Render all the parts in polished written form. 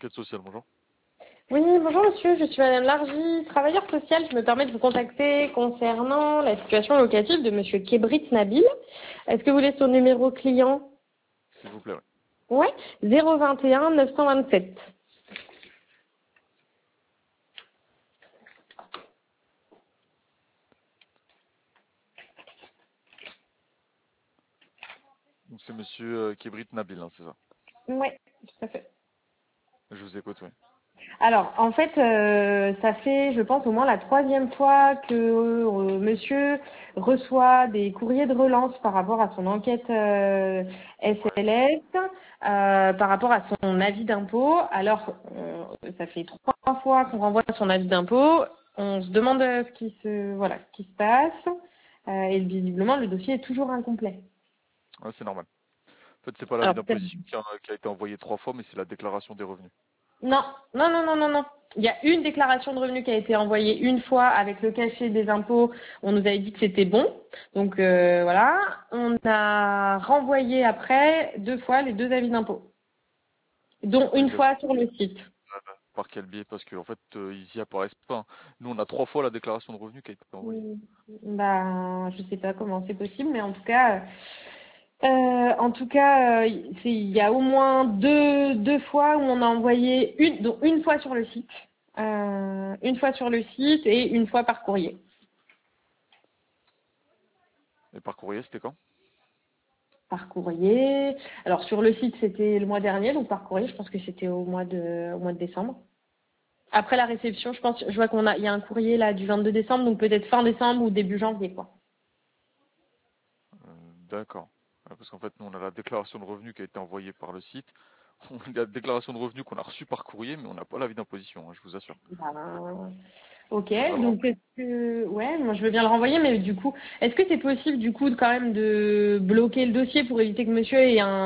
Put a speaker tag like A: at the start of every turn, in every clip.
A: Enquête sociale, bonjour.
B: Oui, bonjour monsieur, je suis Madame Largy, travailleur social. Je me permets de vous contacter concernant la situation locative de monsieur Kebrit Nabil. Est-ce que vous voulez son numéro client?
A: S'il vous plaît, ouais.
B: Ouais, 021 927.
A: Donc c'est monsieur Kebrit Nabil, hein, c'est ça.
B: Ouais, tout à fait.
A: Je vous écoute, oui.
B: Alors, en fait, ça fait, je pense, au moins la troisième fois que monsieur reçoit des courriers de relance par rapport à son enquête
A: Ouais.
B: SLS, par rapport à son avis d'impôt. Alors, ça fait trois fois qu'on renvoie son avis d'impôt. On se demande ce qui se passe. Et visiblement, le dossier est toujours incomplet.
A: Ouais, c'est normal. En fait, c'est pas l'avis
B: Alors,
A: d'imposition qui a été envoyé 3 fois, mais c'est la déclaration des revenus.
B: non, non, non, non, non, non. Il y a une déclaration de revenus qui a été envoyée une fois avec le cachet des impôts. On nous avait dit que c'était bon. Donc voilà. On a renvoyé après 2 fois les 2 avis d'impôts, dont une fois
A: Exactement.
B: sur le site.
A: Par quel biais? Parce qu'en fait, ils y apparaissent pas, hein. Nous, on a 3 fois la déclaration de revenus qui a été envoyée.
B: Hmm. Bah, je sais pas comment c'est possible, mais en tout cas, il y a au moins deux fois où on a envoyé dont une fois sur le site, une fois sur le site et une fois par courrier.
A: Et par courrier, c'était quand?
B: Par courrier. Alors sur le site c'était le mois dernier, donc par courrier je pense que c'était au mois de décembre. Après la réception, je vois il y a un courrier là du 22 décembre, donc peut-être fin décembre ou début janvier quoi.
A: D'accord. Ouais, parce qu'en fait, nous, on a la déclaration de revenus qui a été envoyée par le site. On a la déclaration de revenus qu'on a reçue par courrier, mais on n'a pas l'avis d'imposition, hein, je vous assure.
B: Ben, ok,
A: Faudra le
B: donc
A: renvoyer.
B: ouais, moi je veux bien le renvoyer, mais du coup, est-ce que c'est possible du coup quand même de bloquer le dossier pour éviter que monsieur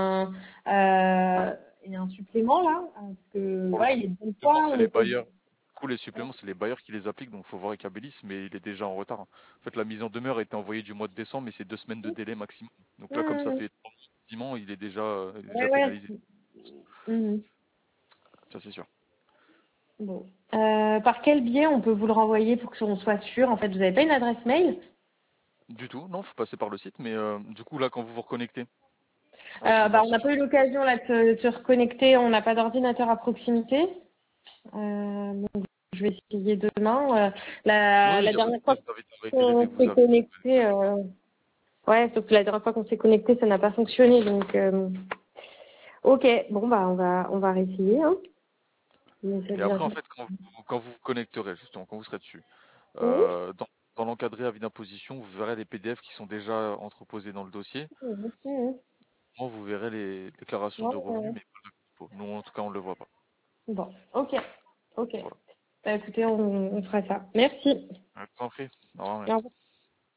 B: ait un supplément là, parce que
A: Pour le
B: ouais,
A: coup,
B: il est de bonne
A: supplément,
B: foi,
A: c'est
B: on
A: les
B: essaie
A: bailleurs. Du coup, les suppléments, c'est les bailleurs qui les appliquent, donc il faut voir avec Abilis, mais il est déjà en retard, hein. En fait, la mise en demeure a été envoyée du mois de décembre, mais c'est 2 semaines de délai maximum. Donc là, comme ça
B: de...
A: fait quasiment, il est déjà
B: Ouais, ouais.
A: pénalisé.
B: Mhm.
A: Ça, c'est sûr.
B: Bon. Par quel biais on peut vous le renvoyer pour que on soit sûr? En fait, vous n'avez pas une adresse mail?
A: Du tout, non, faut passer par le site, mais du coup, là, quand vous vous reconnectez avec
B: Bah, on n'a
A: l'institut,
B: pas eu l'occasion là de se reconnecter. On n'a pas d'ordinateur à proximité. Donc, je vais essayer demain.
A: oui, oui,
B: La dernière fois
A: je vous invite à réitérer dès
B: qu'on
A: que vous
B: s'est
A: avez.
B: connecté, ouais, sauf que la dernière fois qu'on s'est connecté, ça n'a pas fonctionné. Donc, ok, bon bah on va réessayer. Hein. Mais ça
A: Et
B: devient
A: après, en
B: vite.
A: fait, quand vous vous connecterez, justement, quand vous serez dessus,
B: Oui,
A: dans l'encadré avis d'imposition, vous verrez les PDF qui sont déjà entreposés dans le dossier.
B: oui, oui.
A: Moi, vous verrez les déclarations
B: Ouais,
A: de
B: ouais,
A: revenus,
B: ouais.
A: mais pas de d'impôts. Nous, en tout cas, on ne le voit pas.
B: Bon, ok, ok.
A: Voilà.
B: Bah, écoutez, on fera ça. Merci.
A: Je vous en prie. Au revoir,
B: Au
A: madame.
B: revoir.